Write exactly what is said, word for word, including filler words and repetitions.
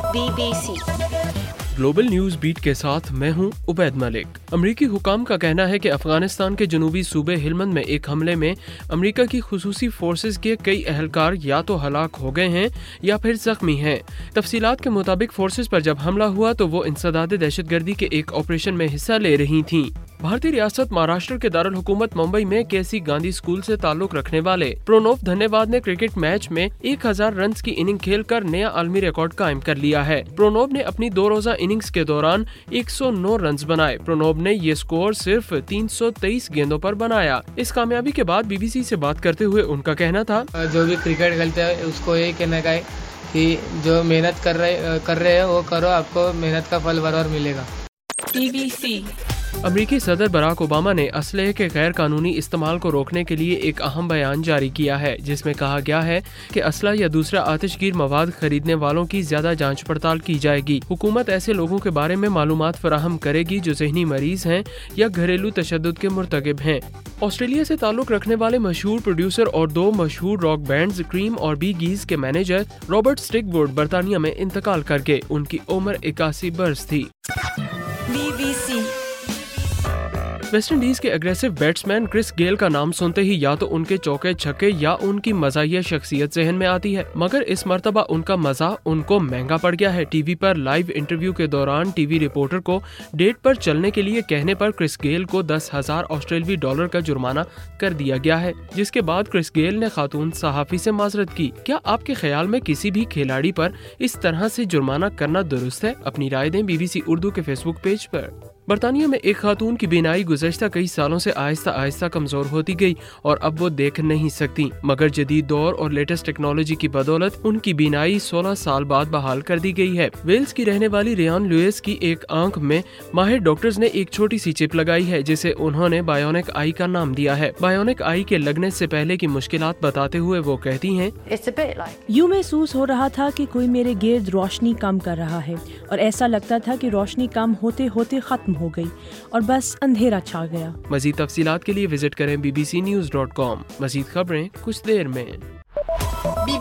Be B C global news بیٹ کے ساتھ میں ہوں عبید ملک۔ امریکی حکام کا کہنا ہے کہ افغانستان کے جنوبی صوبے ہلمند میں ایک حملے میں امریکہ کی خصوصی فورسز کے کئی اہلکار یا تو ہلاک ہو گئے ہیں یا پھر زخمی ہیں۔ تفصیلات کے مطابق فورسز پر جب حملہ ہوا تو وہ انسداد دہشت گردی کے ایک آپریشن میں حصہ لے رہی تھیں۔ بھارتی ریاست مہاراشٹر کے دارالحکومت ممبئی میں کے سی گاندھی اسکول سے تعلق رکھنے والے پرونو دھنیہ واد نے کرکٹ میچ میں ایک ہزار رنز کی اننگ کھیل کر نیا عالمی ریکارڈ قائم کر لیا ہے۔ پرونو نے اپنی دو روزہ اننگز کے دوران ایک سو نو رنز بنائے۔ پرونو نے یہ سکور صرف تین سو تیئیس گیندوں پر بنایا۔ اس کامیابی کے بعد بی بی سی سے بات کرتے ہوئے ان کا کہنا تھا، جو بھی کرکٹ کھیلتے ہیں اس کو یہی کہنا ہے کہ جو محنت کر رہے کر رہے ہیں وہ کرو، آپ کو محنت کا پھل برابر ملے گا۔ بی بی سی امریکی صدر براک اوباما نے اسلحے کے غیر قانونی استعمال کو روکنے کے لیے ایک اہم بیان جاری کیا ہے، جس میں کہا گیا ہے کہ اسلحہ یا دوسرا آتش گیر مواد خریدنے والوں کی زیادہ جانچ پڑتال کی جائے گی۔ حکومت ایسے لوگوں کے بارے میں معلومات فراہم کرے گی جو ذہنی مریض ہیں یا گھریلو تشدد کے مرتکب ہیں۔ آسٹریلیا سے تعلق رکھنے والے مشہور پروڈیوسر اور دو مشہور راک بینڈز کریم اور بی گیز کے مینیجر رابرٹ اسٹک ووڈ برطانیہ میں انتقال کر گئے۔ ان کی عمر اکاسی برس تھی۔ B B C West Indies کے اگریسو بیٹسمین کرس گیل کا نام سنتے ہی یا تو ان کے چوکے چھکے یا ان کی مزاحیہ شخصیت ذہن میں آتی ہے، مگر اس مرتبہ ان کا مزاح ان کو مہنگا پڑ گیا ہے۔ ٹی وی پر لائیو انٹرویو کے دوران ٹی وی رپورٹر کو ڈیٹ پر چلنے کے لیے کہنے پر کرس گیل کو دس ہزار آسٹریلوی ڈالر کا جرمانہ کر دیا گیا ہے، جس کے بعد کرس گیل نے خاتون صحافی سے معذرت کی۔ کیا آپ کے خیال میں کسی بھی کھلاڑی پر اس طرح سے جرمانہ کرنا درست ہے؟ اپنی رائے دیں بی بی سی اردو کے فیس بک پیج پر۔ برطانیہ میں ایک خاتون کی بینائی گزشتہ کئی سالوں سے آہستہ آہستہ کمزور ہوتی گئی اور اب وہ دیکھ نہیں سکتی، مگر جدید دور اور لیٹسٹ ٹیکنالوجی کی بدولت ان کی بینائی سولہ سال بعد بحال کر دی گئی ہے۔ ویلز کی رہنے والی ریان لوئس کی ایک آنکھ میں ماہر ڈاکٹرز نے ایک چھوٹی سی چپ لگائی ہے جسے انہوں نے بایونک آئی کا نام دیا ہے۔ بایونک آئی کے لگنے سے پہلے کی مشکلات بتاتے ہوئے وہ کہتی ہیں، یوں محسوس ہو رہا تھا کہ کوئی میرے گرد روشنی کم کر رہا ہے اور ایسا لگتا تھا کہ روشنی کم ہوتے ہوتے ختم ہو گئی اور بس اندھیرا چھا گیا۔ مزید تفصیلات کے لیے وزٹ کریں B B C news dot com. مزید خبریں کچھ دیر میں۔ بی